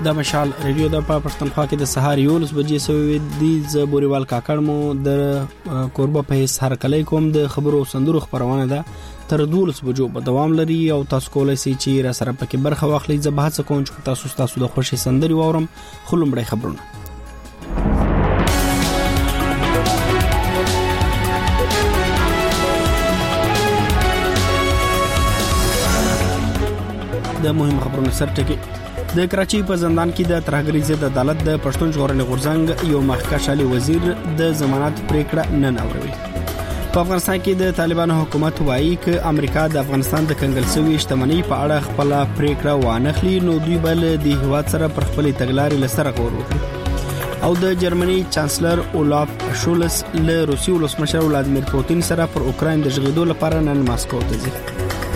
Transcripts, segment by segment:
د مشال ریډیو د پښتونخوا کې د سهار 11 بجې سوي د زبوريوال کاکړ مو د قربه په سر کلی کوم د خبرو سندرو خبرونه ده تر 12 بجو په دوام لري او تاسو کولای شئ چې را سره پکې برخه واخلئ. زه به هڅه کوم چې تاسو د خوشي سندري واورم. خلومړی خبرونه د مهم خبرونو سرټکی د کراچۍ په زندان کې د ترهګرۍ ضد عدالت د پښتون ژغورنې غورځنګ یو مخکښ علي وزیر د ضمانت پریکړه نن اوري. په افغانستان کې د طالبانو حکومت وایي چې امریکا د افغانستان د کنګل شوی شتمنۍ په اړه خپل پریکړه وانخلي نو دوی بل د هیواد سره پر خپل تګلارې لسره غور وکړي. او د جرمني چانسلر اولاف شولز له روسي ولسمشر ولادیمیر پوتین سره پر اوکراین د ژغېدو لپاره نن ماسکو ته ځي.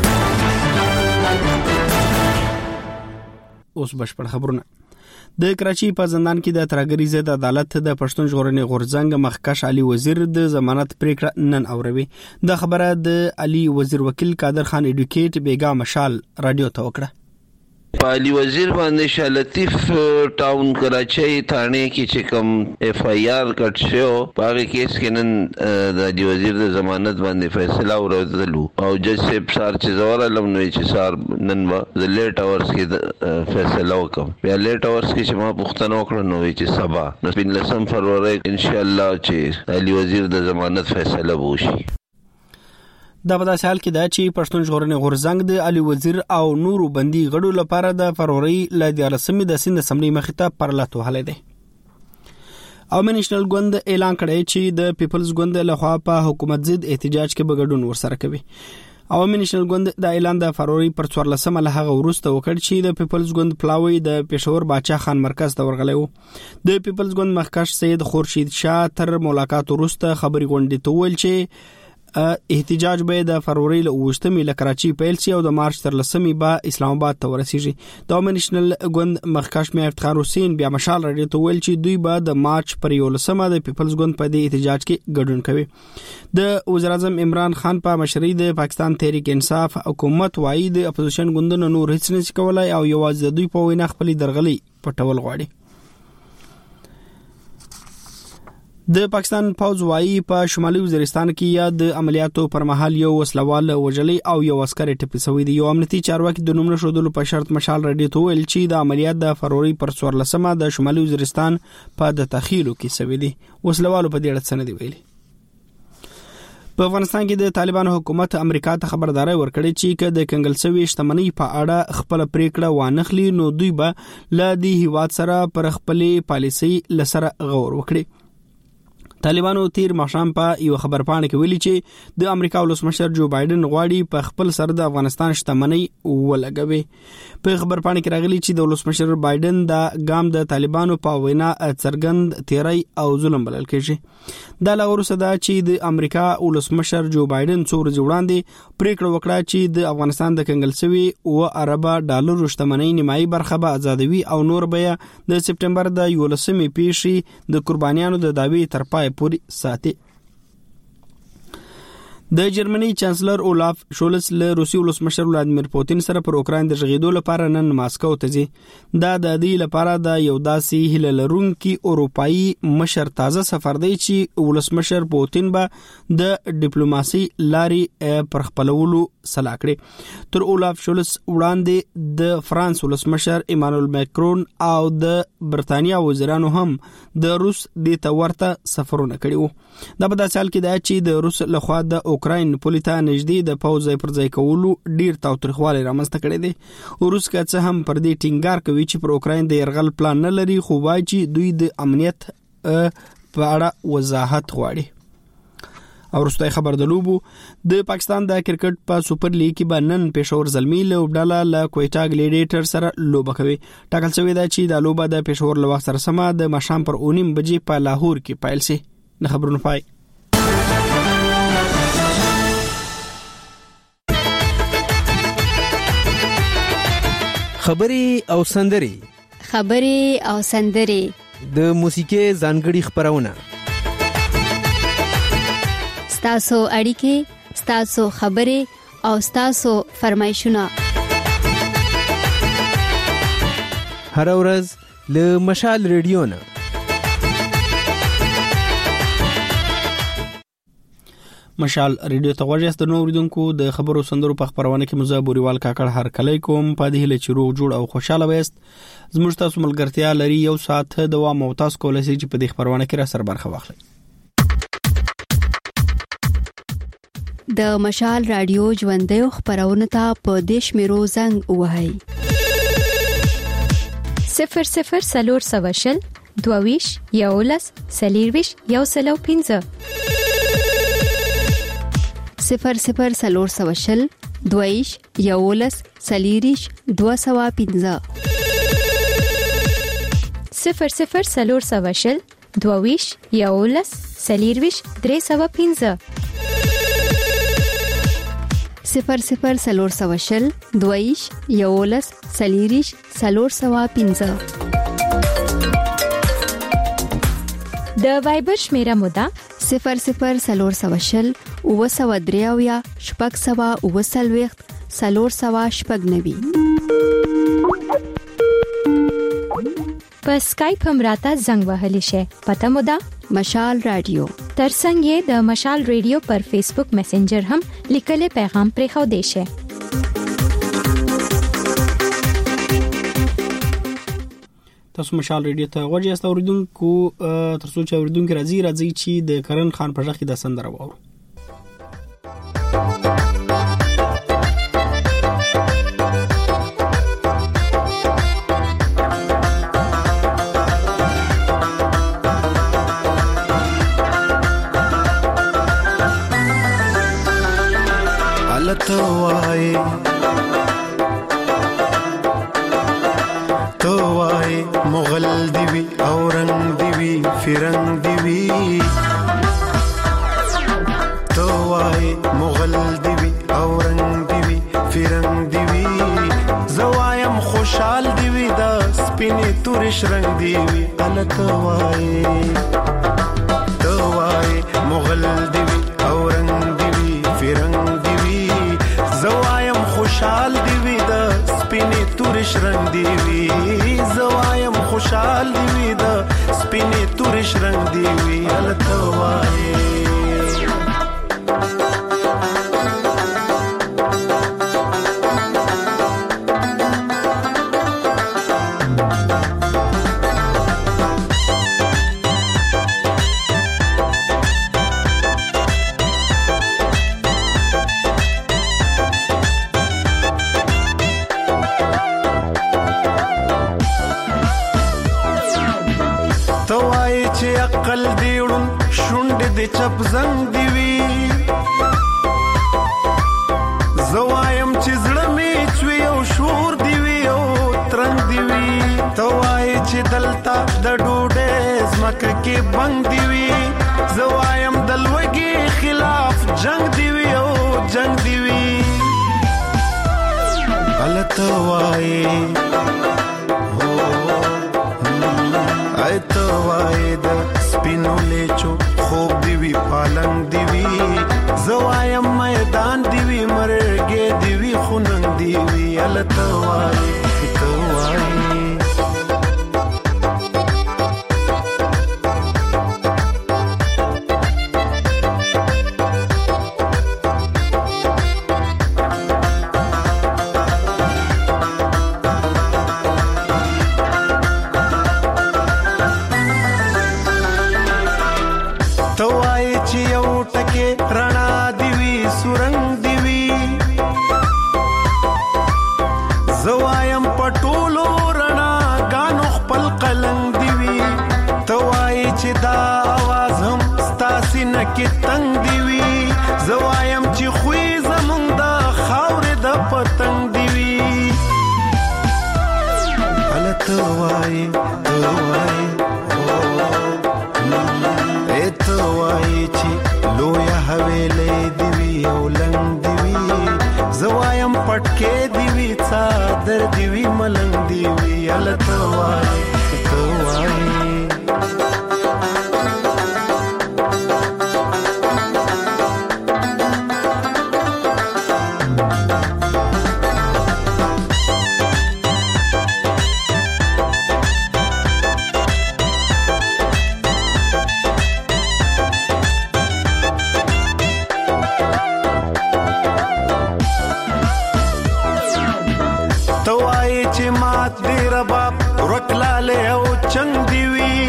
اوس بشپړ خبرونه. د کراچۍ په زندان کې د ترهګرۍ ضد عدالت د پښتون ژغورنې غورځنګ مخکښ علي وزیر د ضمانت پریکړه نن اوروي. د خبره د علي وزیر وکیل قادر خان اډوکیټ بیگا مشال رادیو ته وکړه. علي وزیر باندې شاه لطیف ټاون کراچۍ تھانه کې چې کوم اف آی آر کټ شو په هغه کیس کې نن د علي وزیر د ضمانت باندې فیصله ورغلو او جج صاحب سار چې زوړ علم نو چې سار نن د لیټ اورز کې فیصله وکم. بیا لیټ اورز کې چې ما پوښتنه وکړه نو چې سبا نو 15 فروری ان شاء الله چې علي وزیر د ضمانت فیصله وشي. دا په داسې حال کې ده چې پښتون ژغورنې غورځنګ د علي وزیر او نورو بندي غړو لپاره د فروری ل 14 د سند سملي مخته پرلط وهله ده. او نېشنل ګوند اعلان کړی چې د پیپلز ګوند له خوا په حکومت ضد احتجاج کې بغډون ورسره کوي. او نېشنل ګوند د اعلان د فروری پر 14 له هغه وروسته وکړ چې د پیپلز ګوند پلاوی د پېښور باچا خان مرکز ته ورغلی وو. د پیپلز ګوند مخکښ سید خورشید شاه تر ملاقات وروسته خبري غونډې ته ویل چې احتجاج به د فروری له 28 ل کراچۍ پیل شي او د مارچ تر 10 به اسلام آباد ته ورسیږي. د نېشنل ګوند مخکښ میا افتخار حسین بیا مشال رادیو ته ویل چې دوی به د مارچ پر 11 د پیپلز ګوند په دې احتجاج کې ګډون کوي. د وزیر اعظم عمران خان په مشرۍ د پاکستان تحریک انصاف حکومت وایي د اپوزیشن ګوندونو نور هیڅ نشي کولای او یوازې د دوی په وینا خپل درغلي پټول غواړي. د پاکستان پوځ وایي په شمالي وزیرستان کې یا د عملیاتو پر مهال یو وسلوال وژلي او یو عسکر ټپي شوی دی. یو امنیتي چارواکي د نوم نشودلو په شرط مشال رادیو ته ویل چې د عملیات د فروری پر 14 د شمالي وزیرستان په د تخیلو کې شوی دی. وسلوالو په دې اړه څه نه دی ویلي. په افغانستان کې د طالبانو حکومت امریکا ته خبرداري ورکړې چې د کنګل شوی شتمنۍ په اړه خپل پریکړه وانخلي نو دوی به ل دې هیواد سره پر خپل پالیسي لسره غور وکړي. طالبانو تیر ماښام په یو خبرپاڼه کې ویلي چې د امریکا ولسمشر جو بایدن غواړي په خپل سر د افغانستان شتمنۍ ولګوي. په خبرپاڼه کې راغلي چې د ولسمشر بایدن د ګام د طالبانو په وینا څرګند تیری او ظلم بلل کېږي. دا لغورسه ده چې د امریکا ولسمشر جو بایدن څو ورځې وړاندې پریکړه وکړه چې د افغانستان د کنګل شوی او اربع ډالر شتمنۍ نیمایي برخه به آزادوي او نور به د سپټمبر د 11 پیښې د قربانیانو د داوی تر پای پوري ساتي. د جرمني چانسلر اولاف شولز له روسي ولسمشر ولادیمیر پوتین سره پر اوکراین د ژغېدو لپاره نن ماسکو ته ځي. دا د دې لپاره د یو داسې هیله لرونکي اروپایي مشر تازه سفر دی چې ولسمشر پوتین به د ډیپلوماسي لارې پر خپلولو سلا کړي. تر اولاف شولز وړاندې د فرانس ولسمشر ایمانوئل ماکرون او د برتانیا وزیرانو هم د روس د تورته سفرونه کړي وو. دا په داسې حال کې ده چې د روس لخوا د اوکراین پولیټا نږدې د پوځ پر ځای کولو ډیر تاوتریخوالی رامنځته کړی دی. روس که څه هم پر دې ټینګار کوي چې پر اوکراین د یرغل پلان نه لري خو وایي چې دوی د امنیت په اړه وضاحت غواړي. او وروستی خبر د لوبو د پاکستان د کرکټ په سوپر لیګ کې به نن پېښور زلمي لوبډاله له کویټا ګلیډیټر سره لوبه کوي. ټاکل شوی ده چې د لوبه د پېښور له وخت سره سمه د ماښام پر 9 بجې په لاهور کې پیل شي. نه خبرونه پای. خبري او سندري د موسیقي ځانګړي خبرونه ستاسو اړیکې ستاسو خبرې او ستاسو فرمایشونه هر ورځ له مشال ریډیو نه. مشال ریډیو ته غوږ یاست. نو اوریدونکو د خبرو سندرو په خبرونه کې مزه بوريوال کاکړ هر کله کوم په دې له چروغ جوړ او خوشاله وست. زموږ تاسو ملګرتیا لري یو ساعت دوام او تاسو کولای شئ چې په دې خبرونه کې را سره برخه واخلئ. د مشال رادیو ژوندۍ خبرونه ته په دیش میرو زنګ وهاي 00 سلور سواشل دوویش یولس سلیرویش یوسلو 15 00 سلور سواشل دوویش یولس سلیریش 215 00 سلور سواشل دوویش یولس سلیرویش 315 00 سلور سواشل دویش یولس سلیریش سلور سوا 15 د وایبر شمیره مودا 00 سلور سواشل او سوا دریاویا شپږ سوا او سلويخت سلور سوا شپږ نوي. په سکایپ هم راته زنګ وهلی شي. پته مودا مشال رادیو. ترڅنګ یې د مشال ریډیو پر فیسبوک میسنجر هم لیکلي پیغام پرې خو دی شي. تاسو مشال ریډیو ته غوږ یاست. اوریدونکو ترڅو چې اوریدونکو راځي چې د کرن خان په ځخ کې د سندره وورو. تو وای مغل دیوی او رنگ دیوی فرنگ دیوی تو وای مغل دیوی او رنگ دیوی فرنگ دیوی زوایم خوشحال دیوی دا سپینی تورش رنگ دیوی ال تو وای مغل دیوی او رنگ دیوی فرنگ دیوی زوایم خوشحال دیوی دا سپینی تورش رنگ دیوی زوایم خوشحال دیوی دا سپینی تورش رنگ دیوی التوای عقل دیړون شونډ د چپ زنګ دیوی زوایم چې زړه می چوي او شور دیوی او ترنګ دیوی توای چې دلتا د ډوډۍ زمکه کې بنګ دیوی زوایم دلوګي خلاف جنگ دیوی او جنگ دیوی التوای توای د سپینو لیچو خوب دیوی پالنګ دیوی زوایم میدان دیوی مرګې دیوی خوننګ دیوی التوای کې تنگ دیوی زوایم چې خوې زمونږ د خاورې د پتنګ دیوی التوای توای توای چې لویا حویلې دیوی او لنګ دیوی زوایم پټکې دیوی څادر دیوی ملنګ دیوی التوای توای خوشاله او چنګ دی وی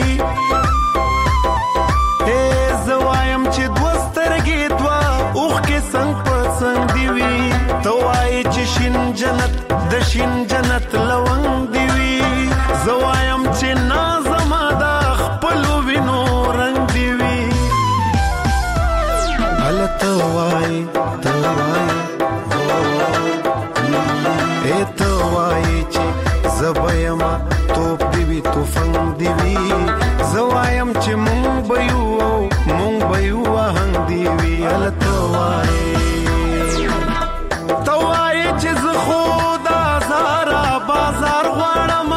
اے زوایم چې دوسترګې دوا اوخ کې څنګه پڅنګ دی وی توای چې شین جنت د شین جنت لونګ دی وی زوایم چې نازما د خپل وینو رنگ دی وی ال توای اے توای چې زبایما توپ دی وی توفنګ دی وی زوایم چې مونږ بيو هنګ دی وی ال توای چې ز خدا زارا بازار غواړم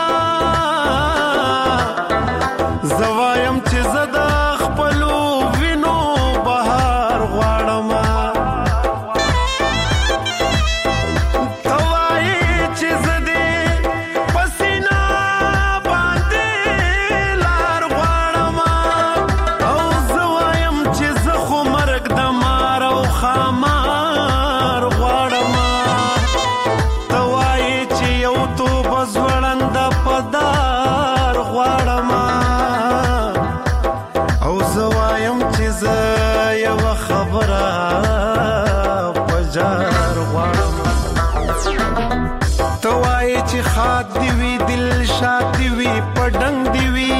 زوایم چې زدا خپل وینو بهار غواړم توای چې زدې پسینا باندې لار غواړم او زوایم چې زه خو مرګ د مار او خامار غواړم توای چې یو تو بزوړند پدار غواړم او زوایم چې زه یو خبره پجار غواړم توای چې خاط دی وی دل شاد دی وی پډنګ دی وی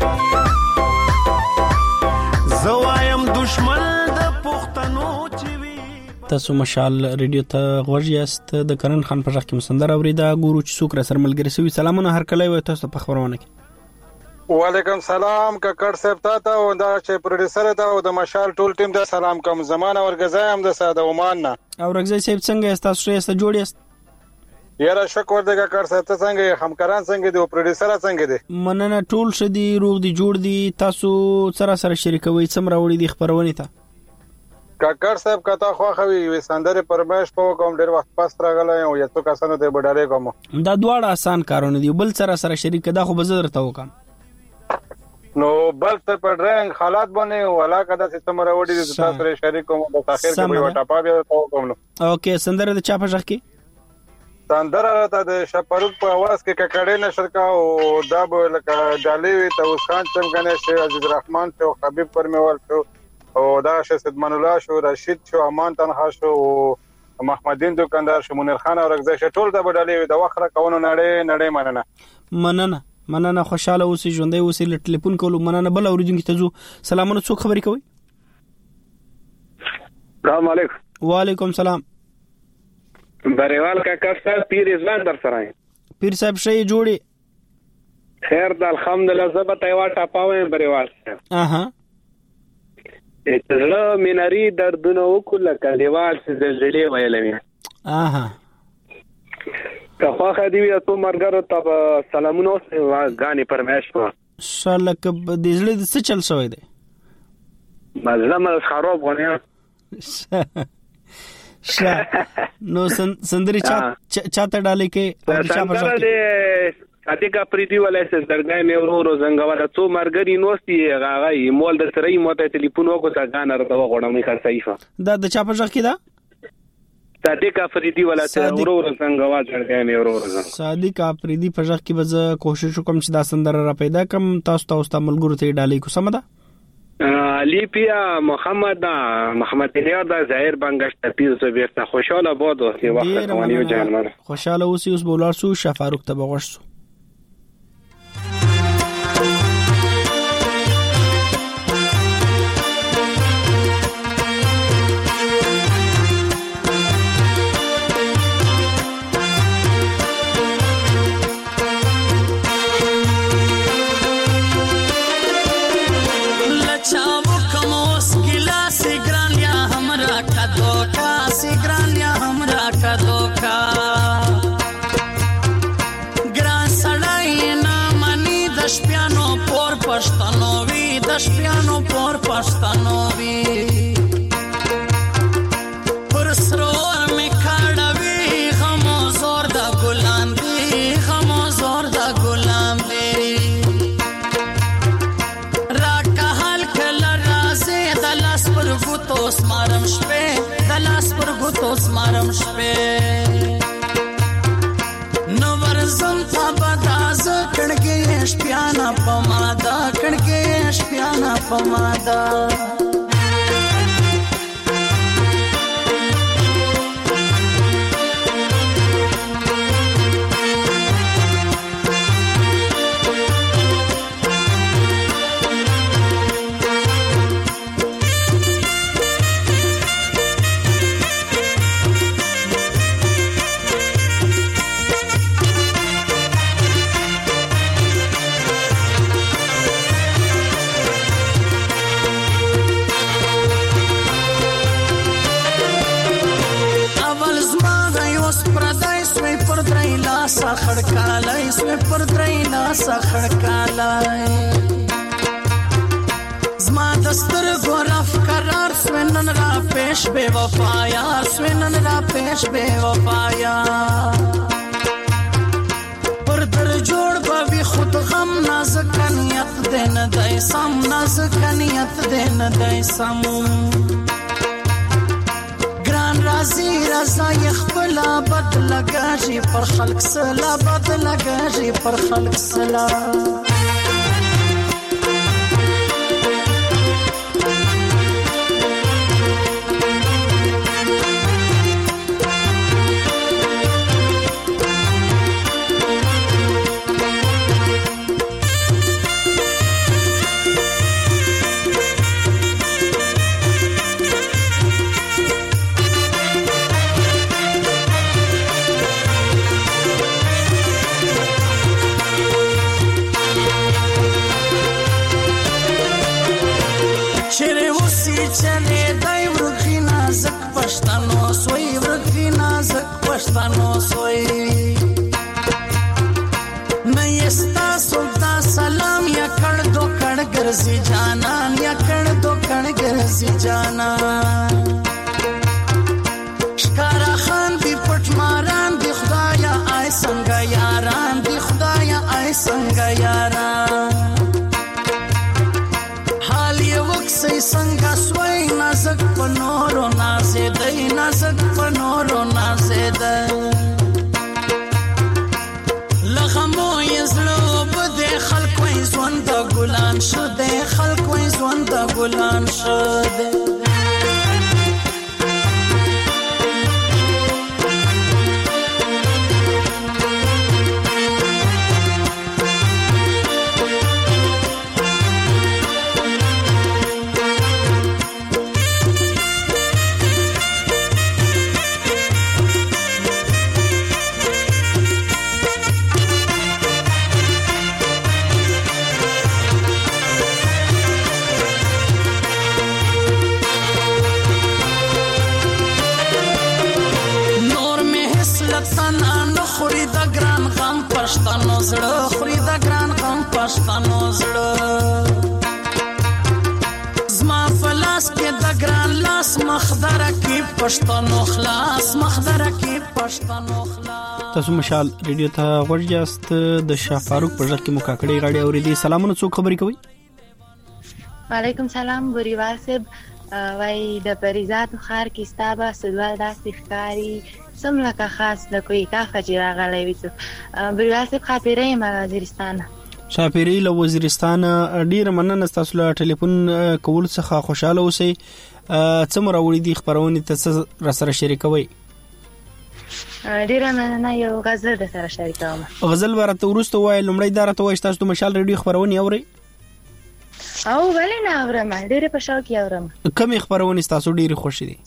زوایم دشمن د پښتنو چې وی تاسو مشال ریډیو ته غوږ یاست د کرن خان په ځخ کې مسندر اوریدا ګورو چې څوک را سره ملګری سوي سلامونه هر کله وي تاسو په خبرونه کې وعلیکم سلام ککړ صاحب ته او دا چې پروډوسر ته او د مشال ټول ټیم ته سلام کوم زمانه ورګزای هم د ساده عمان نه او رغزي صاحب څنګه تاسو سره جوړ یاست یاره شکر دې ککړ صاحب ته څنګه همکاران څنګه دي او پروډوسر څنګه دي مننه ټول شدي روغ دي جوړ دي تاسو سره شریکوي څومره وړي دي خبرونه ته ککړ صاحب کته خوخوي وي سندره پرمېش په کوم ډیر وخت پاس راغلی او یو څو کسانو ته بډاله کوم دا دواړه آسان کارونه دي بل سره شریک دا خو بزر ته وکم نو بل ته په ډرنګ حالات باندې ولا کده سیستم راوړي د تاسو سره شریک کوم د اخر کې وي وټا پابه ته کوم نو اوکې سندره د چا په ځخ کې سندره راته د شپروک په आवाज کې ککړې نشر کا او دا به لکه ډالې وي ته وسان څنګه شي عزیز الرحمن شو حبیب پرمیوال شو او دا شهید من الله شو رشید شو امان تنها شو محمدین دکاندار شو منیر خان او رغزه ټول د ډالې وي د وخره کوونو نړۍ مننه خوشاله اوسې ژوندۍ اوسې ټلیفون کولو مننه بل اوریدونکو ته زو سلامونه څوک خبرې کوي السلام علیکم وعلیکم سلام بریوال کاکا صاحب پیر ځوان در سره پیر صاحب شي جوړي خیر د الحمدلله زبط ایوا ټاپاوې بریوال اها زړه مینری دردونه وکړه کلیوال چې زلزلې ویلې اها که خو دی ته مرګرو ته سلامونه غاني پرمېش په شالک د زړه د څه چل شوی دی مزلمه خراب غونیا نو سندري چاته ډالې کې او چا په ځای ساتي کا پریدي ولې سر درګای مې ورو زنګواله څو مرګري نوستي هغه مول د سره موته ټلیفون وکړه تا غان راته وغوړم نه خرڅایفه دا د چا په ځای کې دا صادق افریدی ولا ته ورو زنګوا درګای مې ورو صادق افریدی په ځای کې به کوشش وکم چې دا سندره را پیدا کم تاسو ملګرو ته ډالې کو سم ده لیپیا محمد ریاض ظاهر بنگش تپیز تو بیرته خوشاله باد او وخت قوانیو جانمر خوشاله اوسې اوس بولار سو شفاروق ته بغوش سو شپیانو پور پښتنوي پر سرور می کړوي غمو زور د ګلان دی غمو زور د ګلان دی را کهل کله رازه د لاس پر ګوتو سمارم شپه د لاس پر ګوتو سمارم شپه نو ور ورزم تابداز کړګې شپیانا پمادا کړګې شپیانا پمادا خړکالای سوې پر درېنا سخړکالای زما دستر ګورف قرار سوینن را پېښ بے وفایا سوینن را پېښ بے وفایا پر در جوړ بوي خود غم نازک نیت دین دای سم نازک نیت دین دای سم رازی رضا یخبلا بد لگاجی پر خلق سلا بد لگاجی پر خلق سلا پښتنو سوی نه یستا سودا سلام یا کړه دو کړه ګرځي جانان یا کړه دو کړه ګرځي جانان شکارا خان دی پټ ماران دی خدایا آی څنګه یاران دی خدایا آی څنګه یاران حال یې وکسي څنګه سوی نازک پنورو نازې دی نازک پنورو نازې دی لغمو یزلو بده خلکو ژوند ګلان شوه خلکو ژوند ګلان شوه پښتنو زړه خوري د ګران غم پښتنو زړه زما فلاس کې د ګران لاس مخدره کې پښتنو خلاص مخدره کې پښتنو خلاص تاسو مشال ریډیو ته ورجاست د شاه فاروق په ځل کې مکاکړې غاړي اورېدي سلامونه څوک خبري کوي وعلیکم سلام بوریوال صاحب وای د پریزاد خار کې ستابه سوال داسې ښکاری سم لکه خاص د کوی کافه چې راغلی وي بوریوال صاحب خاطرې ما وزیرستان شاپيري له وزیرستان ډیر مننه تاسو له ټلیفون کول څخه خوشاله اوسئ څومره وړي دي خبرونه تاسو را سره شریکوي ډیر مننه یو غزل د سره شریکوم غزل ورته ورسته وای لمړی دارته وای تاسو د مشال ریډیو خبرونه اوري او ولې نه اورم ډیر په شوق اورم کوم خبرونه تاسو ډیر خوشی دي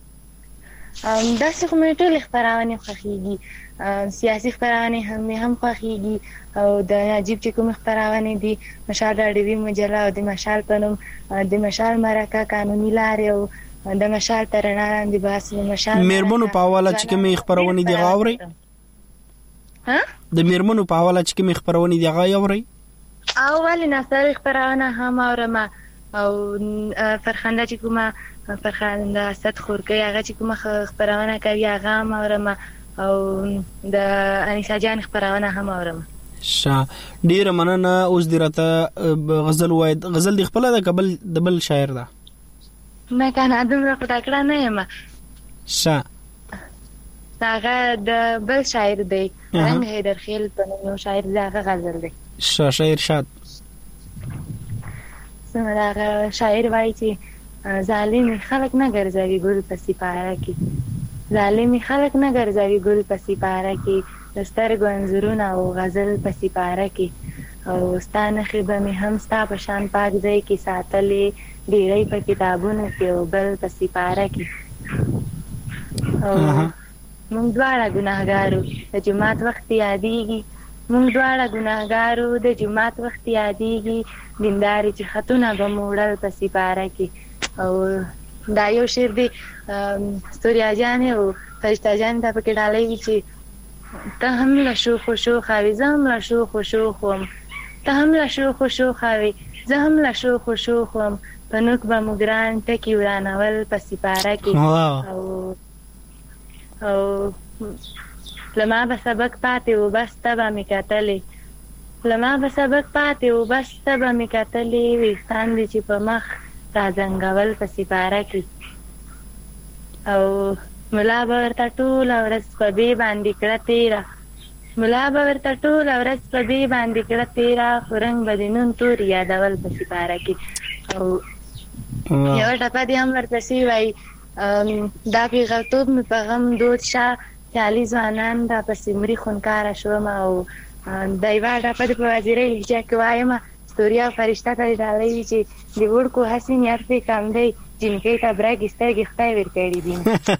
داسې کومه ټول خبرونه خوښيږي سیاسي خبرونه هم خوښيږي او د نجیب چې کوم خبرونه دي مشال راډیوي مجله او د مشال پنوم د مشال مرکه قانوني لارې او د مشال ترنا د باس مشال میرمنو په حواله چې کوم خبرونه دي غاوري ها د میرمنو په حواله چې کوم خبرونه دي غاوري او ولې نصر خبرونه هم اورم او فرخنده چې کومه فرخنده اسد خورګي هغه چې کومه خبرونه کوي هغه هم اورم او د انیسا جان خبرونه هم اورم شا ډیر مننه اوس درته غزل وای غزل دی خپل د قبل د بل شاعر ده ما کان ادم را پټ کړه نه یم شا هغه د بل شاعر دی رنګ حیدرخیل په نوم یو شاعر دی، هغه غزل دی. شاعر شاد هغه شاعر وایي چې ظالم خلک نه ګرځوي ګل په سپاره کې، ظالم خلک نه ګرځوي ګل په سپاره کې، د سترګو انځورونه او غزل په سپاره کې، او ستا نښې به مې هم ستا په شان پاک ځای کې ساتلې، ډېری په کتابونو کې او بل په سپاره کې. او موږ دواړه ګناهګارو د جومات وخت یادېږي، موږ دواړه ګناهګارو د جومات وخت یادېږي، دیندارې چې خطونه به مو وړل په سپاره کې. او دا یو شعر دی ستوریا جانې او فرشته جانې ته پکې ډالۍ وي چې ته هم له شوخو شوخه وې زه هم له شوخو شوخ وم، ته هم له شوخو شوخه وې زه هم له شوخو شوخ وم، په نوک به مو ګران ټکي ورانول په سپاره کې. او لما به سبق پاتې و بس ته به مې کتلې، لما به سبق پاتې و بس ته به مې کتلې، ویښتان دې چې په مخ را زنګول په سپاره کې. او ملا به ورته ټوله ورځ په بې باندې کړه تېره، ملا به ورته ټوله ورځ په بې باندې کړه تېره، خو رنګ به د نون تور یادول په سپاره کې. او یوه ټپه دې هم ورپسې وایي دا پیغلتوب مې په غم دود شه، خیالي ځوانان را پسې مري خونکاره شوم. او دا یوه ټپه دې په وزیرۍ لهجه کې وایم ستوریا او فرشته ته دې ډالۍ وي چې د وړکو حسین یار پرې کم دی، جنکۍ ته برګې سترګې خدای ورکړي دي.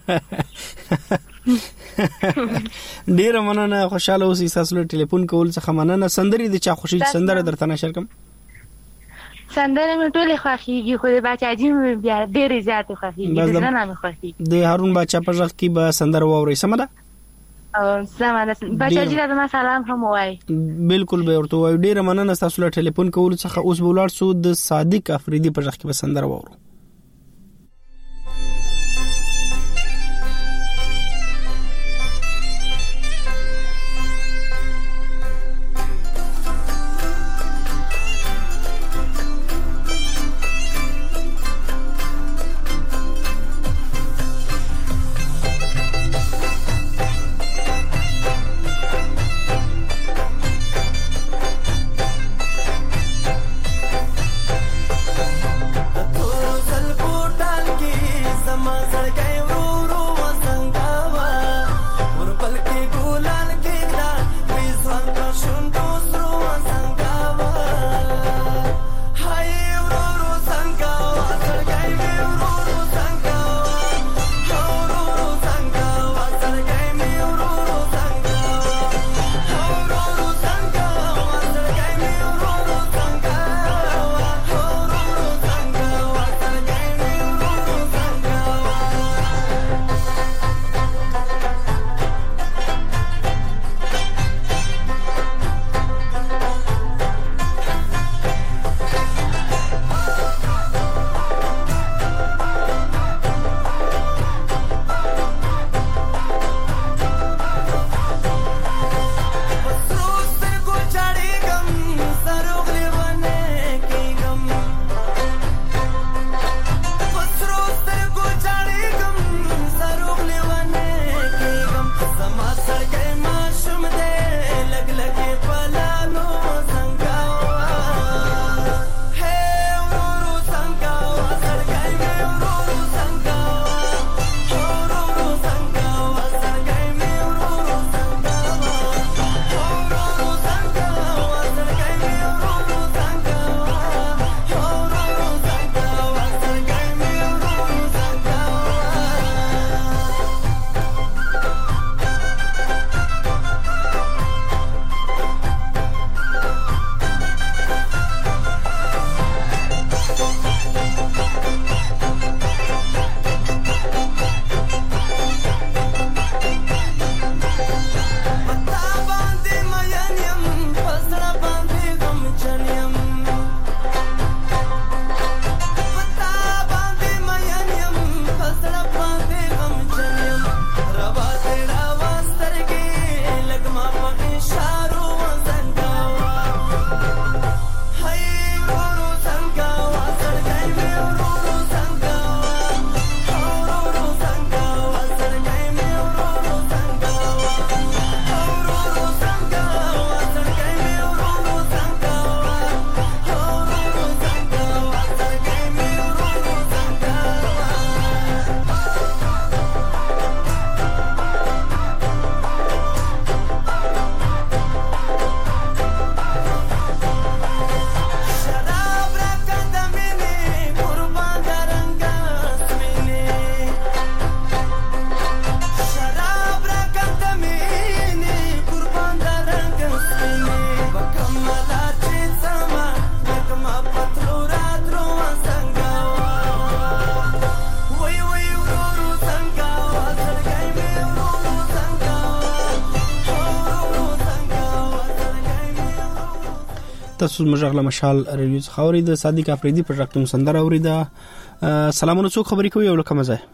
ډیره مننه، خوشاله اوسئ. ستاسو له ټلیفون کول څخه مننه. سندرې د چا خوښي سندره درته نشر کوم؟ سندره مې ټولې خوښېږي، خو د باچاجي مې بیا ډېرې زیاتې خوښېږي، د زړه نه مې خوښېږي. د هارون باچا په غږ کې به سندره واورئ، سمه ده؟ سمه ده. باچاجي ته زما سلام هم ووایي. بالکل به ورته ووایو. ډیره مننه ستاسو له ټلیفون کولو څخه. اوس به ولاړ سو د صادق افریدي په غږ کې به سندره واورو. Oh تاسو مجغله مشال ریډیو څخه اورید صادق افریدي پر رقم سندره اوریدا. سلامونه څوک خبرې کوي او لکه مزه.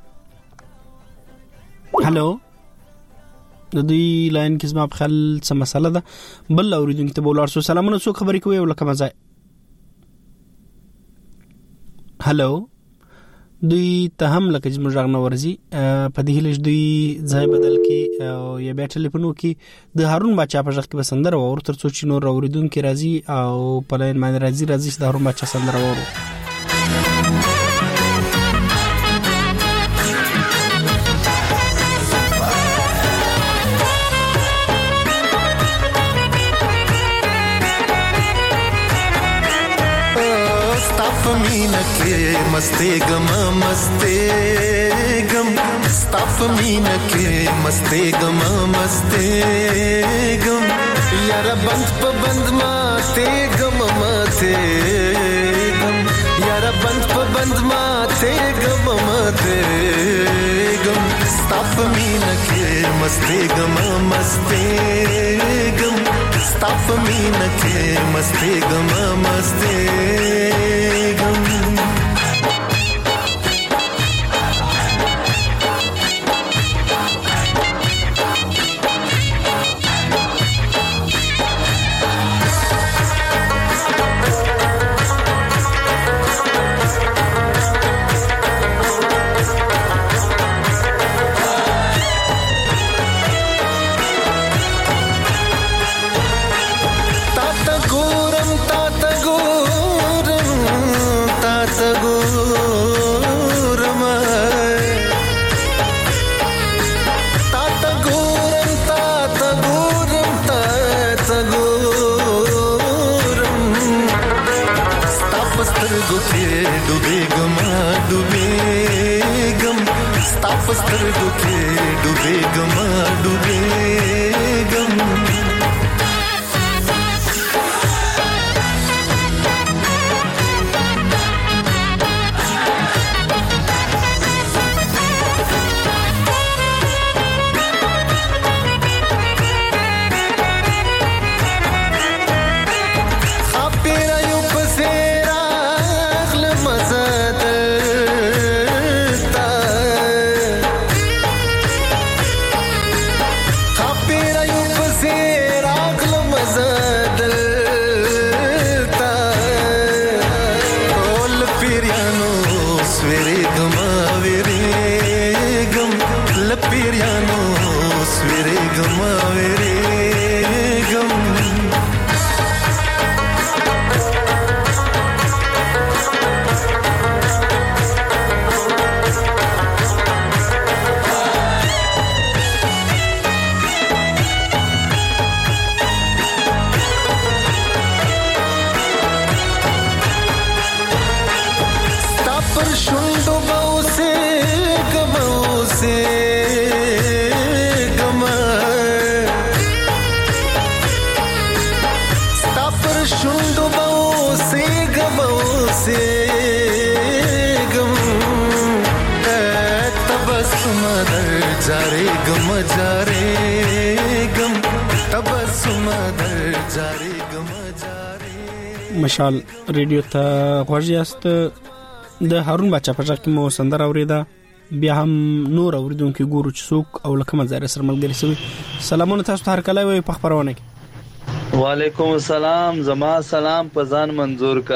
هالو د دوی لاین کې زما په خل څه مسله ده بل اوریدونکو ته بولار سو. سلامونه څوک خبرې کوي او لکه مزه. هالو دوی ته هم لکه چې مجغ نه ورزي په دې هلش دوی ځای بدل کې او یا به ټلیفون وکي د هارون بچا په ځخ کې بسندر او تر څو چې نور اوریدونکو راځي او په لاین باندې راځي د هارون بچا سندر وورو. मीना के मस्ते गम स्ताफ मीना के मस्ते गम यारा बंद प बंद माते गम यारा बंद प बंद माते गम स्ताफ मीना के मस्ते गम स्ताफ मीना के मस्ते गम مشال ریډیو ته غوړیاست د هارون بچا په ځخ کې مو سندره اوریدا. بیا هم نور اوریدونکو ګورو چې څوک او لکه مزاره سره ملګری سوي. سلامونه تاسو ته هر کله وي په خبرونه کې. وعلیکم السلام. زما سلام په ځان منظور کا.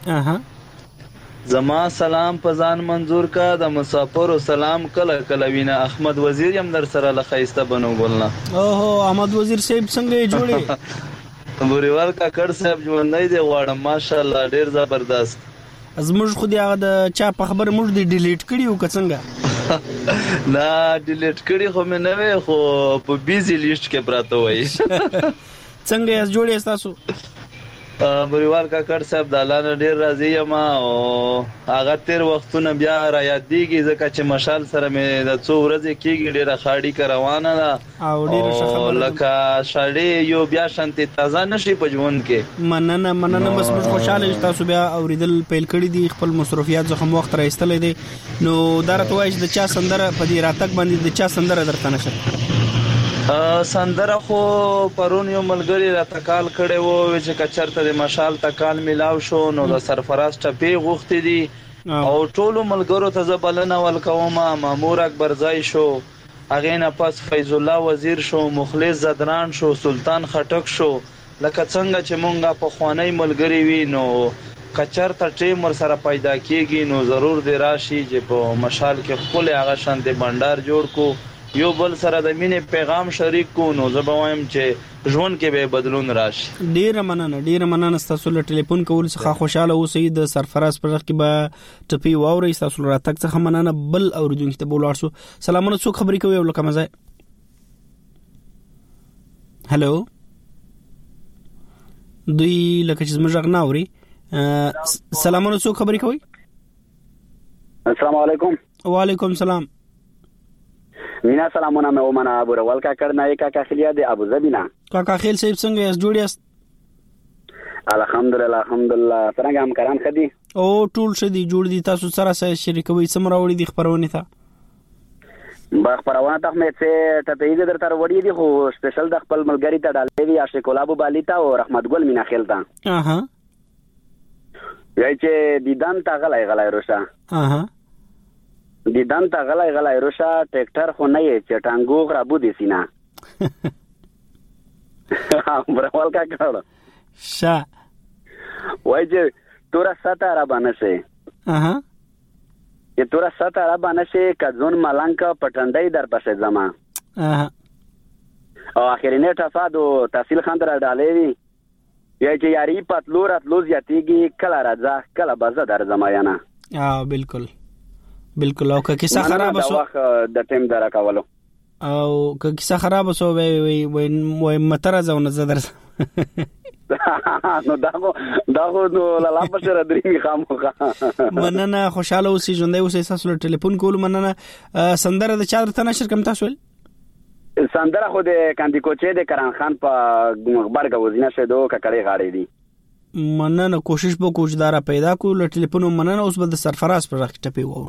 زما سلام په ځان منظور کا. د مسافر سلام کله کله وینا. احمد وزیر یم در سره لخيسته بنو ګلنا. اوه احمد وزیر صاحب څنګه جوړي؟ بوریوال کاکړ صاحب ژوندۍ دی غواړم ماشاءالله ډیر زبردست. زموږ خو دی هغه د چا په خبر موږ دی ډیلیټ کړی او څنګه؟ نه ډیلیټ کړی خو مې نه وې خو په بیزی لیست کې پراته وای. څنګه یې جوړې تاسو؟ بوریوال کاکړ صاحب د الله نه ډیر راضی یم او هغه تیر وختونه بیا را یاد دیږي ځکه چې مشال سره مې د څو ورځې کېږي ډیره خاړی روانه ده او ډیره خبره لکه شاړې یو بیا شانتي تازه نشي په ژوند کې. مننه بس موږ خوشاله یو تاسو بیا اوریدل پیل کړی دي خپل مصروفیات ځخه وخت راځتلې دي نو درته وایي د چا سندره په دې راتګ باندې د چا سندره درته نشه سندره خو پرون یو ملګری را تکال کړي وو چې کچرته د مشال تکال ملاو شو نو د سرفراز ټپی غوښتي دي او ټول ملګرو ته زبلنه ولکوم مامور اکبر زای شو اغه نه پس فیض الله وزیر شو مخلص زدران شو سلطان خټک شو لکه څنګه چې مونږه په خوانی ملګری وی نو کچرته ټیم ور سره پیدا کیږي نو ضرور دی راشي چې په مشال کې خپل هغه شان د بندر جوړ کو یو بل سره د مینې پیغام شریک کو نو زه به وایم چې ژوند کې به بدلون راشي. ډیر مننه تاسو له ټلیفون کول څخه خوشاله اوسئ. د سرفراز پر وخت کې به ټپی واوري تاسو را تک څخه مننه. بل اوریدونکو ته بولار سو سلامونه څوک خبرې کوي ولکه مزه. هالو دوی لکه چې زموږ غ ناوري. سلامونه څوک خبرې کوي؟ السلام علیکم. وعلیکم السلام. مینا سلامونه مې ومنه ابو رول کا کړنای کا خلیه د ابو ظبینا کا خیل صاحب څنګه یې جوړی است؟ الحمدلله څنګه هم کاران خدي او ټول شدي جوړ دي. تاسو سره سره شریکوي سمرا وړي دي خبرونه ته با خبرونه ته مې څه ته پیګ در تر وړي دي خو سپیشل د خپل ملګری ته ډالې وی عاشق ابو بالیتا او رحمت ګل مینا خیلتا یای چې دیدان تا غلای روشا دیدان تا غلای روشا ټریکټر خو نه یې چې ټانګو غرابو دي سینا برول کا کړه شا وای چې تورا ساته را باندې سه چې تورا ساته را باندې سه کځون ملانکا پټندای در پسې زما او اخرینه ټفادو تحصیل خان در ډالې وی یای چې یاري پتلو راتلو زیاتیږي کله راځه کله بازه در زمایانه. بالکل او که کیسه خراب شو د ټیم درا کولو او که کیسه خراب شو وای متر ځونه زدر نو داغو نو لالا پر درې خامخه مننه. خوشاله اوسئ ژوندۍ اوسئ. تاسو له ټلیفون کول مننه. سندره د چا درته نشر کوم تاسو ول؟ سندره خو د کاندي کوچې د کران خان په مخبر غوځینه شیدو ککړې غاړې دي. مننه. کوشش به کوجدار پیدا کو. له ټلیفون مننه. اوس به د سرفراز پر وخت ټپی وو.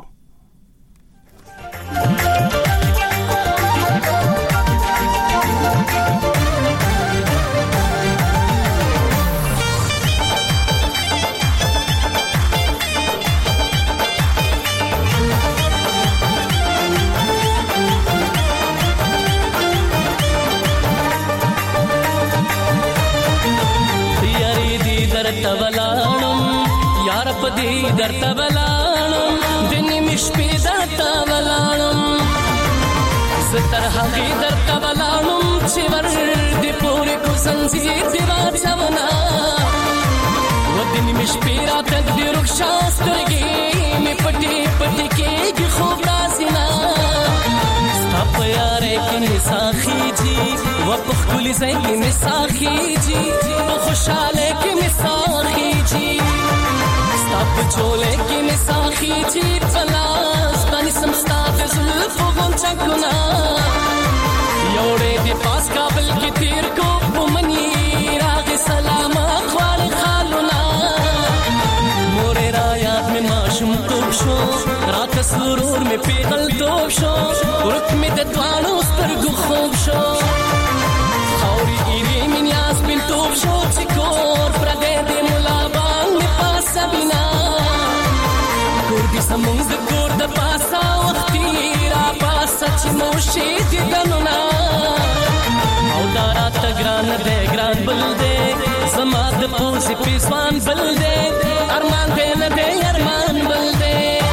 دی در تبلانم دنی مش پیدا تبلانم ستر حقی در تبلانم چی ورد پوری کو زنجیر دیوار چونا و دنی مش پیدا تقدیر رخشاسترگی می پٹی کی خوب راسینا ستاپ یاره کی مساخی جی و پخکولی زنگی مساخی جی و خوشحاله کی مساخی جی ستاپ چولے کی مساخی جی پلاس بانی سمستاف زلفو غنچا کنا یوڑے دی پاس کابل کی تیر کو بمنی راغ سلام اخوال خالونا مورے رایات میں معشوم توب شو رات سرور میں پیغل توب شو رک میں ددوانو سترگو خوب شو خوری ایری من یاس بن توب شو چکور پردے دی ملابان میں پاسا بینا کردی سمونز کورد پاسا وقتی را پاسا چی موشی دی دنونا او دارا تگران دے گران بل دے زماد پوسی پیسوان بل دے ارمان دے ندے ارمان بل دے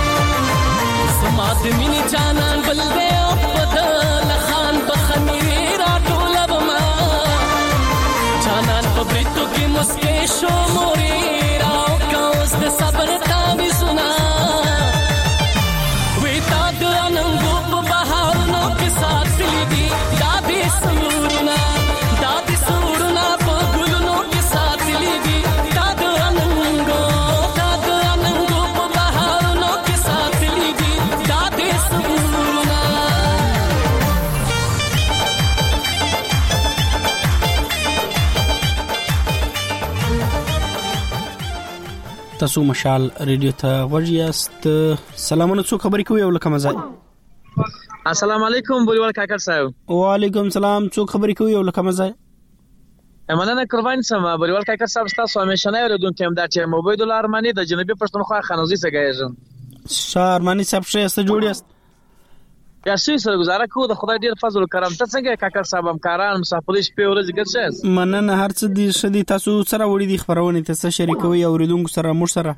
زماد منی جانان بل دے اپدا لخان بخمیری را ٹولا بما جانان پبریتو کی مسکے شو موری راو کاؤس دے صبر تاوی سنا ویتا دراننگو پا بہارنو کے ساتھ لی دی دادی سورنا پا گلنو کے ساتھ لی دی دادراننگو پا بہارنو کے ساتھ لی دی دادی سورنا تاسو مشال ریډیو ته ورجیاست. سلامونه څو خبرې کوي ولکه مزه. السلام علیکم بوریوال کاکړ صاحب. وعلیکم السلام. څوک خبرې کوي او لکه مزه؟ مننه قربان سم بوریوال کاکړ صاحب تاسو همیشه نه اوریدونکو هم دا چې عبید الله ارمانی د جنوبي پښتونخوا خانوزي څخه ګایږم. شاه ارمانی صاحب شه جوړی است. یا سره گزاره کو د خدای ډیر فضل کرم. ته څنګه کاکړ صاحب همکاران مسافرې شپې ورځې ګرځې؟ مننه هر څه دي شدي تاسو سره وړي دي خبرونه ته شریکوي اوریدونکو سره مو سره.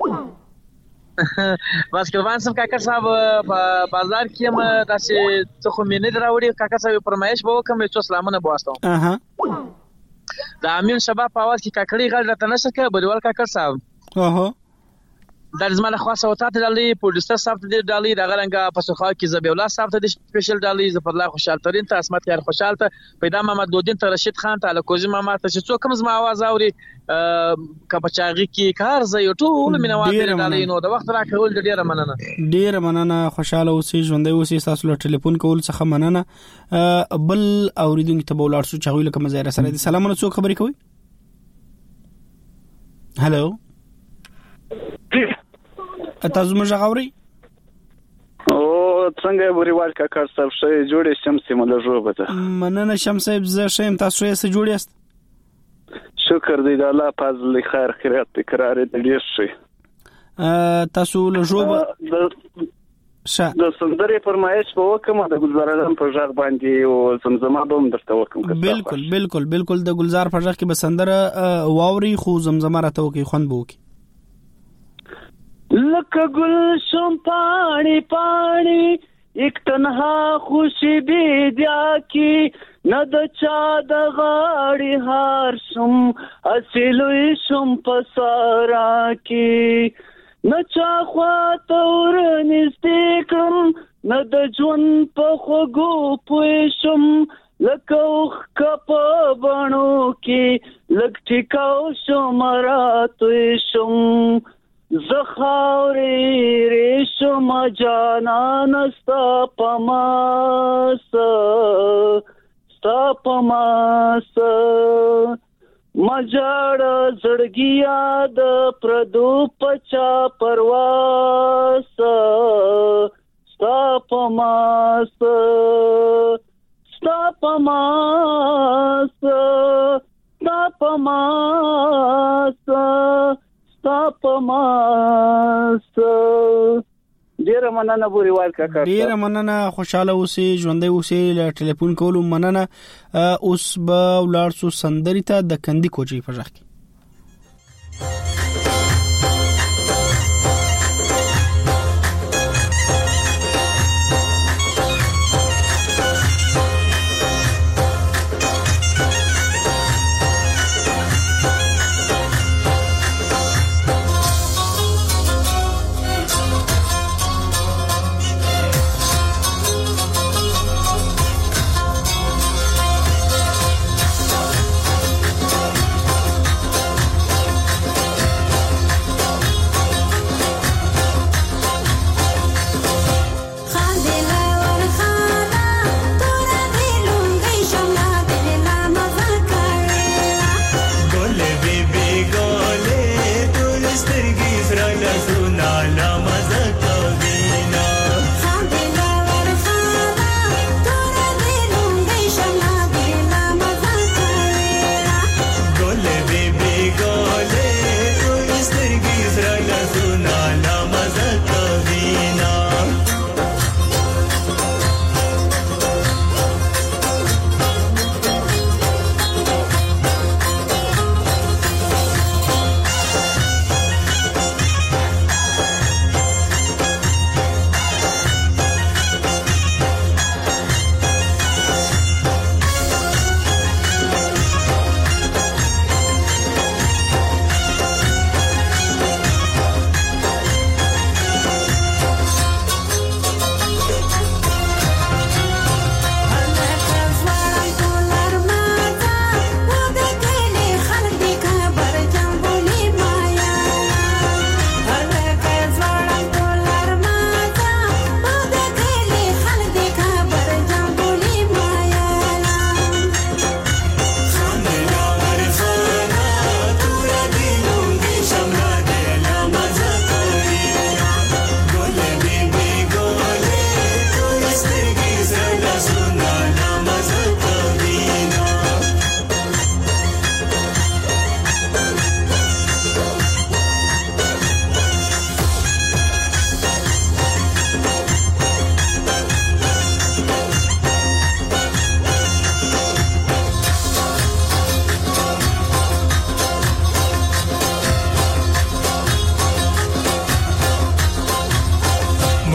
بس قربان سم کاکړ صاحب په بازار کې هم تاسو څه خو مینه دراوړي کاکړ صاحب فرمایش به وکم چې سلامونه بواسطو. د امین شباب په اواز کې کاکړي غږ راته نشه کې بریوال کاکړ صاحب. در زمانه خاصه وتات ډالۍ پروډوسر صاحب ته ډالۍ د غرنګ پسوخا کې زبی الله صاحب ته د سپیشل ډالۍ ظفر الله خوشحال ترين ته اسمت یار خوشحال ته پیدا محمد دودین ته رشید خان ته الکوزی محمد ته چې څوک زما आवाज اوري کپچاغي کې کار زې ټول مینوال ډالۍ نو د وخت راکول ډیره مننه خوشاله اوسئ ژوندۍ اوسئ تاسو له ټلیفون کول څخه مننه. بل اوریدونکو ته بولار سو چاوي لکه مزایره سره دي. سلامونه څوک خبرې کوي؟ هالو تاسو موږ غوړی او څنګه بوریوال کاکړ صاحب شه جوړې شمسي ملجو بته. مننه شمس صاحب زه شم تاسو یې سره جوړی است. شکر دی د الله فضل خیر خیرات تکرار دې ډیر شي. تاسو له جوړ د سندرې فرمایش په وکم د ګلزاران په ژغ باندې او زمزمه به درته وکم. بالکل د ګلزار په ژغ کې به سندره واوري خو زمزمه راته وکي خوند بو کی. لکه گل شم پانی پانی ایک تنها خوشی بیدیا کی نه د چا د غاړي هار شم اصلوي شم پسارا کی نه چا خواته ورنږدې کړم نه د ژوند په خوږو پوه شم لکه اوښکه په بڼو کې لږ ټیکاو شم راتوی شم زخاوري ریشم جانان ستا پماس مجاړ زړګیا د پردو پچا پرواس ستا پماس ډیره مننه بوریوال کاکړ. ډیره مننه خوشاله اوسئ ژوندۍ اوسئ له ټلیفون کولو مننه. اوس به ولاړ سو سندري ته د کندي کوچي په ځخ کې.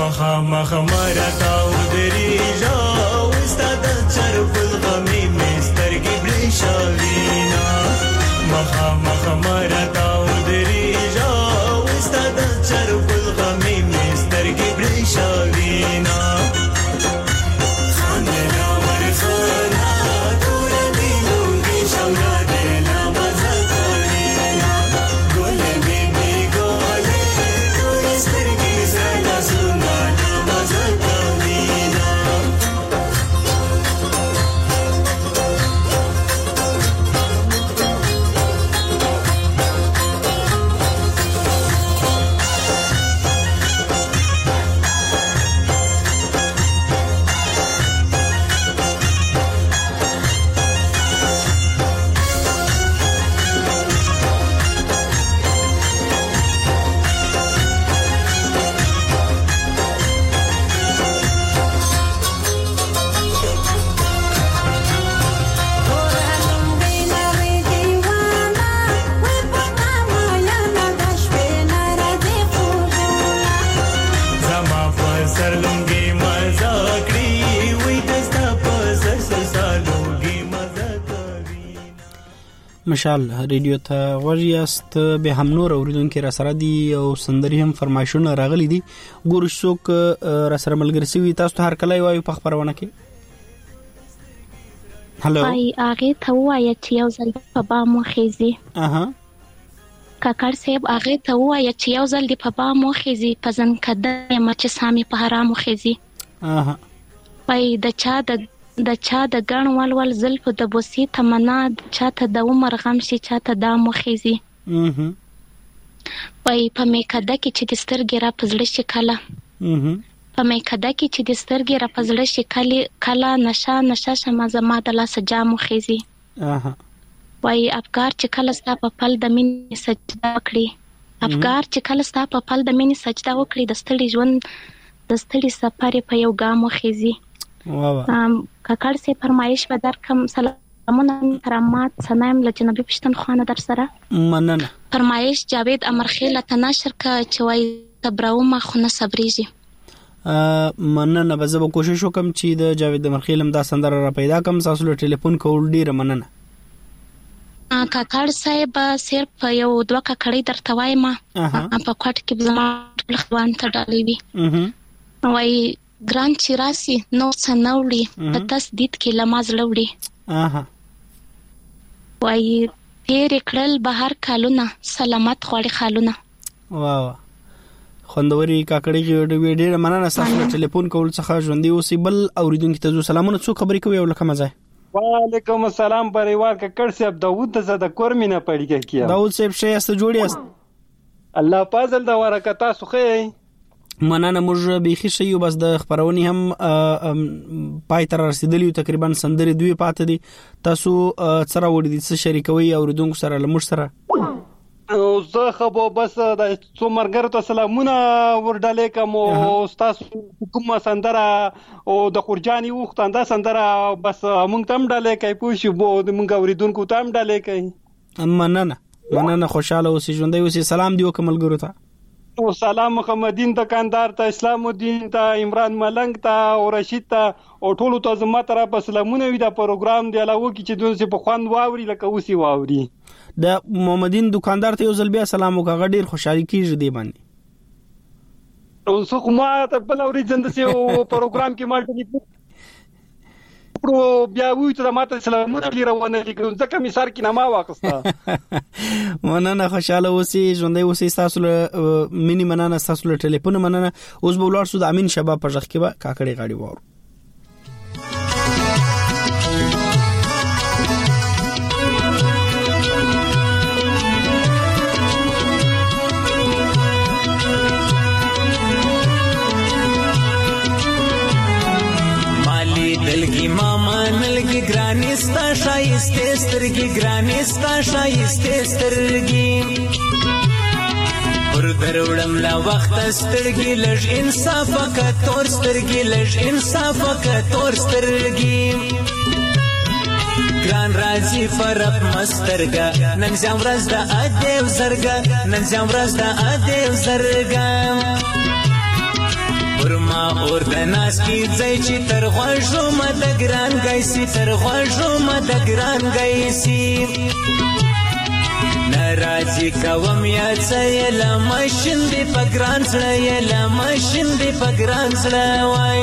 مخامخ مرتا ودریجا استاد چرپ الغمی مسترګي برشاوینا مخامخ مرتا ودریجا استاد چرپ الغمی مسترګي برشاوینا خاندنا ورخانا تور دیلونګي شورا دینا مزکوینا ګل بیبي ګل تور سترګي زړه سونا مزکوینا مشال ریډیو ته ورياست به هم نور اوریدونکو را سره دي او سندري هم فرمایشونه راغلي دي ګور څوک را سره ملګری سوي تاسو هر کله وایو په خبرونه کې هالو اي هغه ته وایي چې یو ځل په با مو خيزي کاکړ صاحب هغه ته وایي چې یو ځل په با مو خيزي پزن کده مچ سامي په حرامو خيزي پای د چا د ګڼ ولول زلف د بوسي تمنا چاته د عمر غم شي چاته د مخيزي پای په میکده کې چې د سترګې را پزړه شي کله په میکده کې چې د سترګې را پزړه شي کله نشه شمه زما د لاس جام مخيزي وای افکار چې کله ستا په پل د مینې سجده وکړي افکار چې کله ستا په پل د مینې سجده وکړي د ستړي ژوند د ستړي سفر په یو ګام مخيزي کاکړ سي فرمایش به در کوم سلامونه کرامات سنایم له جنبي پښتون خانه در سره مننه فرمایش جاوید امرخیل تناشر کا چوي تبراو ما خونه صبريږي مننه به زه کوشش وکم چې د جاوید امرخیل هم دا سندره را پیدا کوم تاسو له ټلیفون کول ډیره مننه کاکړ صاحب صرف یو دوه ککړې درته وایم په کوټ کې زما خپلوان ته ډالې وي وای ګران چراسي نو سنوړي په تسدید کې لماز لوړي وای تیر کړل بهر کالونه سلامت خوړې خالونه واه خوندوري کاکړې ډېر مننه تاسو ټلیفون کول څخه ژوندۍ اوسې بل اوریدونکو ته سلامونه څو خبرې کوي ولکه مزه وعلیکم السلام پریوار ککړ صاحب داوود زده کورمینه پړګه کیا داوود صاحب شه است جوړی است الله پازل دا ورکتا سخه مننه موږ به خې یو بس د خبرونی هم پای تر رسیدلی تقریبا سندري دوی پاتې دي تاسو سره وړي دي څه شریکوي اوریدونکو سره لمر سره او زه خو بس د څومرګر ته سلامونه ورډالې کوم او تاسو کومه سندره او د خورجاني وختاندا سندره بس مونږ تم ډالې کوي پوښي بو مونږ اوریدونکو تم ډالې کوي مننه خوشاله اوسې ژوندۍ اوسې سلام دی وکملګرو ته او سلام محمدین دکاندار ته اسلام الدین ته عمران ملنګ ته او رشید ته او ټولو ته زما طرف سلامونه وي دا پروګرام دی علاوه کی چې دوی په خوان واوري لکه اوسي واوري د محمدین دکاندار ته یو ځل بیا سلام وکړه ډیر خوشحالي کیږي دی باندې او څو ما ته بل اوري جند سي پروګرام کې مال ټلیفون پرو بیا وې ته ماته سلامونه لیروانه لیکم ځکه می سر کې نما واخسته مننه خوشاله اوسې ژوندۍ اوسې تاسو مینی مننه تاسو له ټلیفون مننه اوس به ولر سو د امین شباب په ځخ کې با کاکړې غاړي وور دلګي ماما نلګي ګراني ستا شایسته سترګي ګراني ستا شایسته سترګي پر دروړم لا وخت سترګي لږ انصاف کا تور سترګي لږ انصاف کا تور سترګي ګران راځي فرق مسترګا نن زم ورځ د ادیو زرګا نن زم ورځ د ادیو زرګا پر اور د ناس کی ځای چې تر غوږو مد ګران گیسی تر غوږو مد ګران گیسی ناراضی کوم یا څه لمشن دی پګران سره لمشن دی پګران سره وای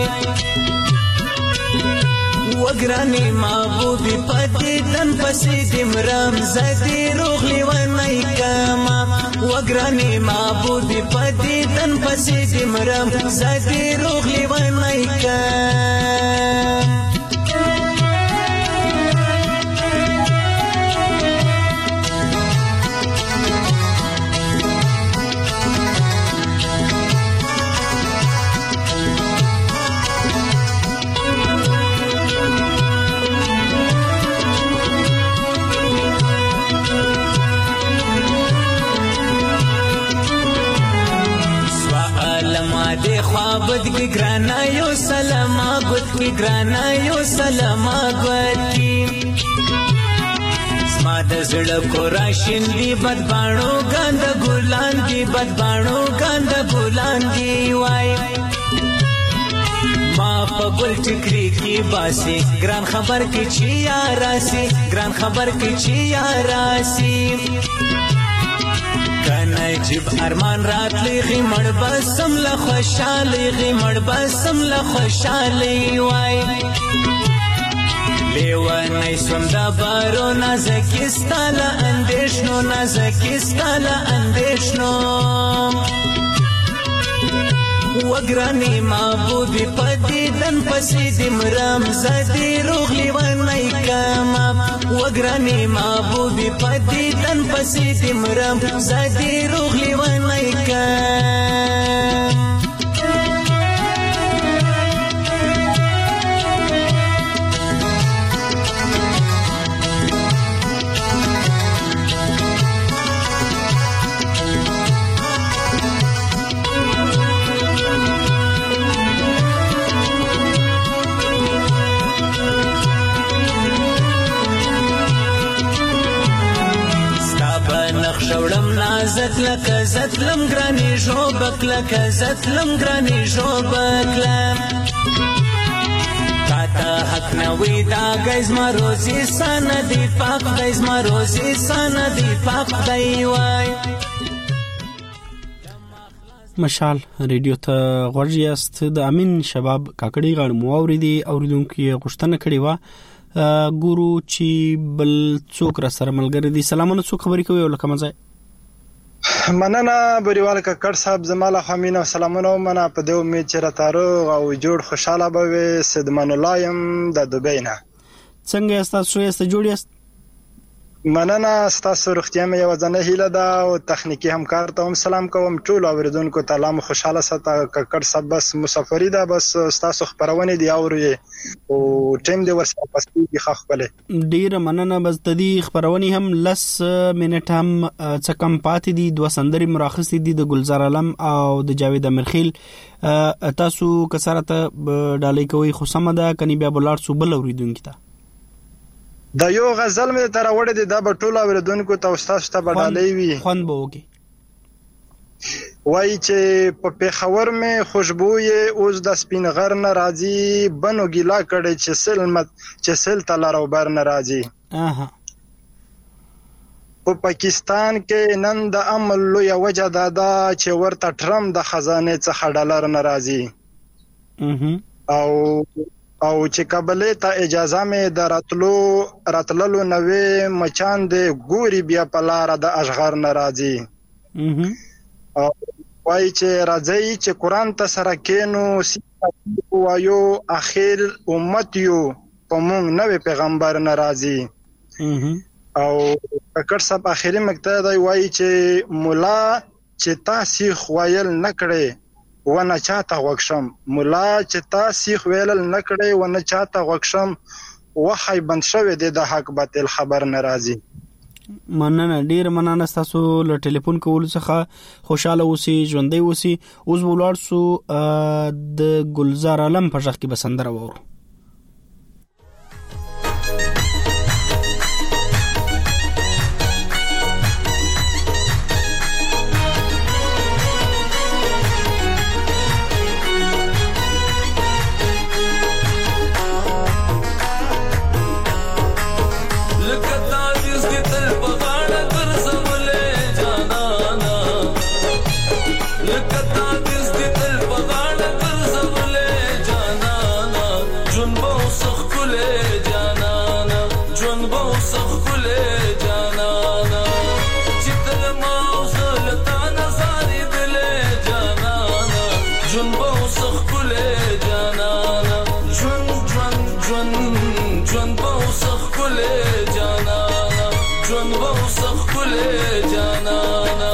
وګرانی محبوبي پدې دن پسې دمرام زدي روغلی ونای کما وګرانی محبوبي پدې دن پسې دمرام زدي روغلی ونای کما دے خوابت کی گرانا یو سلامہ گت کی گرانا یو سلامہ گت کی سماد زړه کو راشین دی بدبانو ګاند ګلان دی بدبانو ګاند ګلان دی وای ما په ګل ټکری کی باسي ګران خبر کی چی یاراسي ګران خبر کی چی یاراسي کنه جب ارمان راتلی غی مړ بسم له خوشالي غی مړ بسم له خوشالي وای لیوانای سوم دا بارو نازکستاله اندیشنو نازکستاله اندیشنو وګرانی محبوبي پدې دن پسې دمرام زدي روغلی ونای کما وګرانی محبوبي پدې دن پسې دمرام زدي روغلی ونای کما شوړم نازک لکه زتلم ګرانی ژوبک لکه زتلم ګرانی ژوبک لم تا حق نوی دا گیز ما روزی سان دی پاک گیز ما روزی سان دی پاک دی وای مشال ریډیو ته غوږ یاست د امین شباب کاکړی غړ مو اوریدي اوریدونکو غوښتنه کړې و ګورو چې بل څوک را سره ملګری دي سلامونه څوک خبرې کوي ولکه مزه مننه بریوال ککړ صاحب زماله خامینه سلامونه منه په دې امید چې را تارو او جوړ خوشاله به سیدمن الله يم د دوبۍ نه څنګه تاسو یې جوړ یاست مننه تاسو روغتیا مې یو ځنه هیله ده او تخنیکی همکار ته هم سلام کوم ټول اوریدونکو ته الله خوشاله ساته ککړ صاحب بس مسافری ده بس تاسو خبرونه دی اوري او ټیم دی ورسره پسې دی خپله ډیر مننه بس د دې خبرونه هم لس منټ هم څه کم پاتې دي دوه سندري مراخص دي د گلزار علم او د جاوید امرخیل تاسو کسرته ډالۍ کوي خو سم ده کني بیا بلار سو بل اوریدونکو ته دا یو غزل مې تر وړه دي دا بټول اوریدونکو ته استاد ته بډالې وي خوان به وږي وای چې په پیښور مې خوشبوې اوس د سپین غر نه راځي بنو ګیلا کړي چې سل تلارو بر نه راځي په پاکستان کې نن د عمل لوی وجه دا چې ورته ټرم د خزانه څخه ډالر نه راځي او چې قبلې ته اجازه مې راتللو نوې مچان دې ګوري بیا په لار د اشغار ناراضي وای چې راځي چې قران ته سره کینو وایو اخر امت یو په مونږ نوې پیغمبر ناراضي او ککړ صاحب اخري مقطع دی وای چې مولا چې تاسو خوایل نکړي ونه چاته وښم مولا چې تاسو ویل نکړي ونه چاته وښم وحي بند شوی د حق باطل خبر ناراضي مننه ډیر مننه تاسو له ټلیفون کول څخه خوشاله اوسئ ژوندۍ اوسئ اوس ولار سو د گلزار علم په ځخ کې بسندره وورو جون بوس خله جانانا جون جون جون جون بوس خله جانانا جون بوس خله جانانا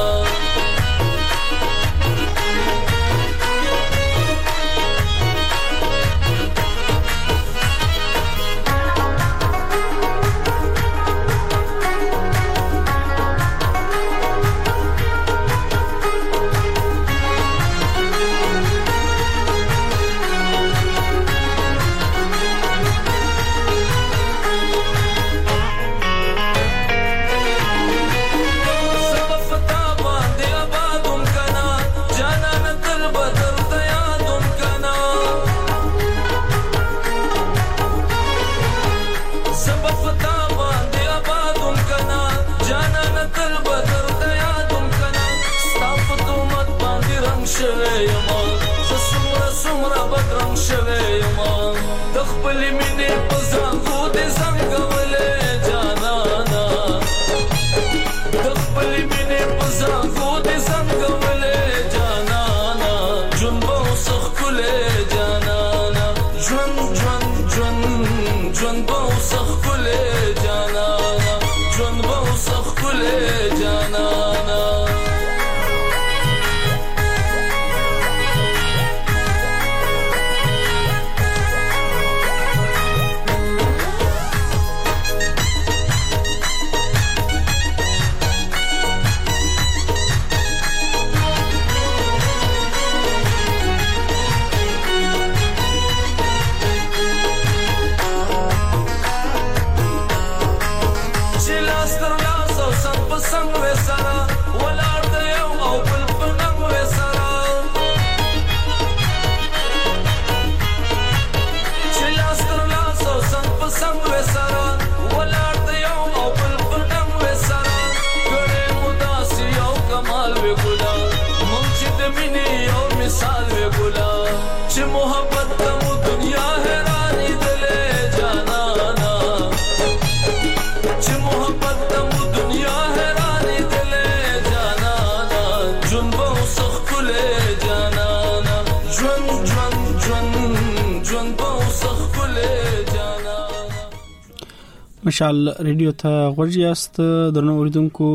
مشال ریډیو ته غوړیاست درنو اوریدونکو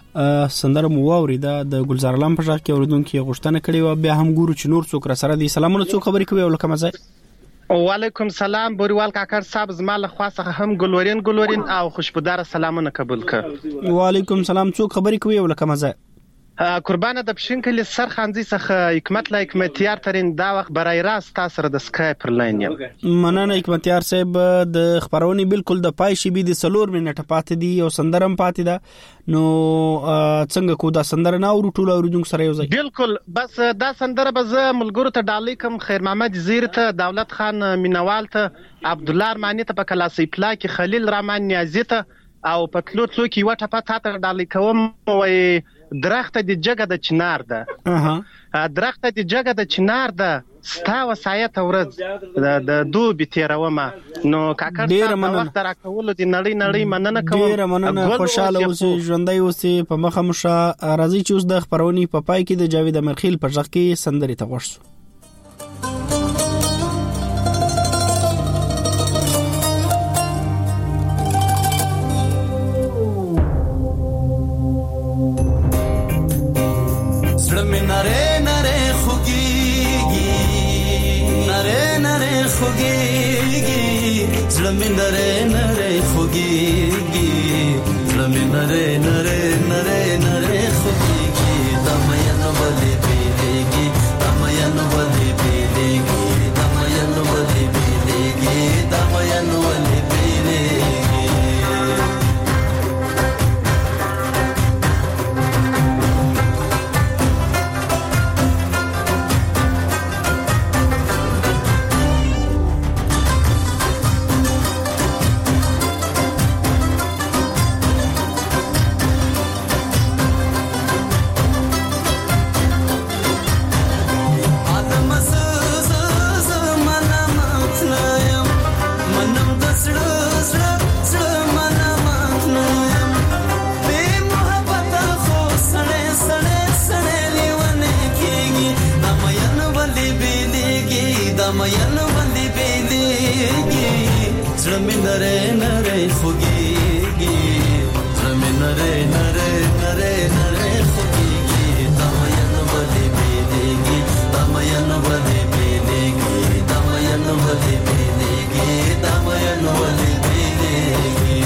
سندره مو واوریده د ګلزار علام په ځای کې اوریدونکو غوښتنه کړې و بیا هم ګورو چې نور څوک را سره دي سلامونه څوک خبرې کوي ولکه مزه وعلیکم سلام بوریوال کاکر صاحب زما له خوا څخه هم ګلورین او خوشبودار سلامونه قبول کړ وعلیکم سلام څوک خبرې کوي ولکه مزه قربانه د پښینکل سرخانځي څخه حکمتیار ترين دا وخت برای راست تاسو د سکایپ پر لاین یم مننه حکمتیار صاحب د خبرونی بالکل د پای شي بي د سلور منټه پاتې دي او سندرم پاتې ده نو څنګه کو دا سندره نه او ټول اوریدونکو سره یو ځای بالکل بس دا سندره به زه ملګرو ته ډالۍ کوم خیر محمد زیر ته دولت خان مینوال ته عبد الله ارمانی ته په کلاسي پلا کې خلیل رحمان نیازی ته او پتلو څوک یو ټپه ته ډالۍ کوم وای درخت د جګه د چنار ده درخت د جګه د چنار ده ستا وصایت ورځ د دوبي تیرومه نو کاکر تاسو وخت راکول د نړۍ مننه کوم ډیر مننه خوشاله اوسئ ژوندۍ اوسئ په مخه مشه راځي چې اوس د خبرونی په پای کې د جاوید امرخیل په ځخ کې سندري ته وښو دمین باندې بیلیږي زړه مې نری نری خوږیږي زړه مې نری نری نری نری خوږیږي دمین باندې بیلیږي دمین باندې بیلیږي دمین باندې بیلیږي دمین باندې بیلیږي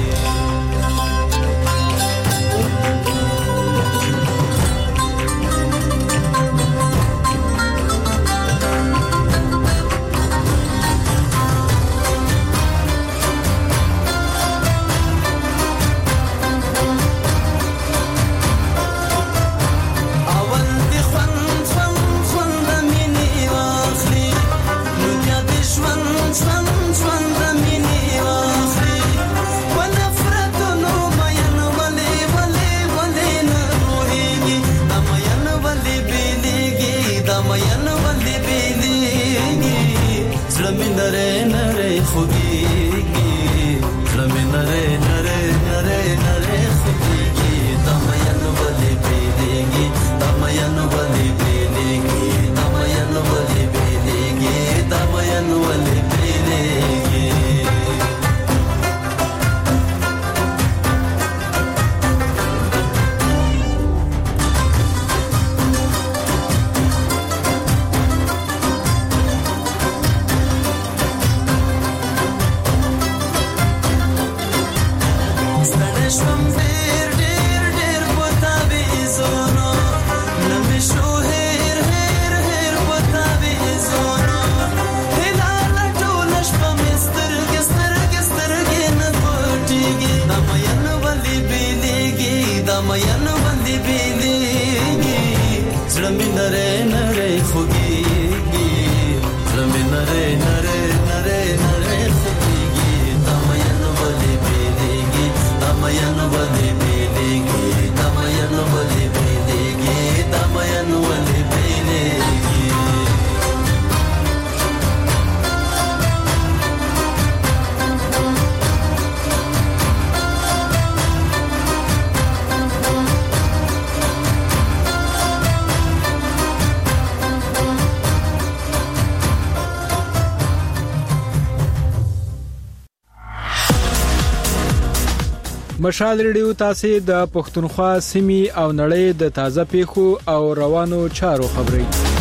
مشال ریډیو تاسو د پښتونخوا سیمې او نړۍ د تازه پیښو او روانو چارو خبري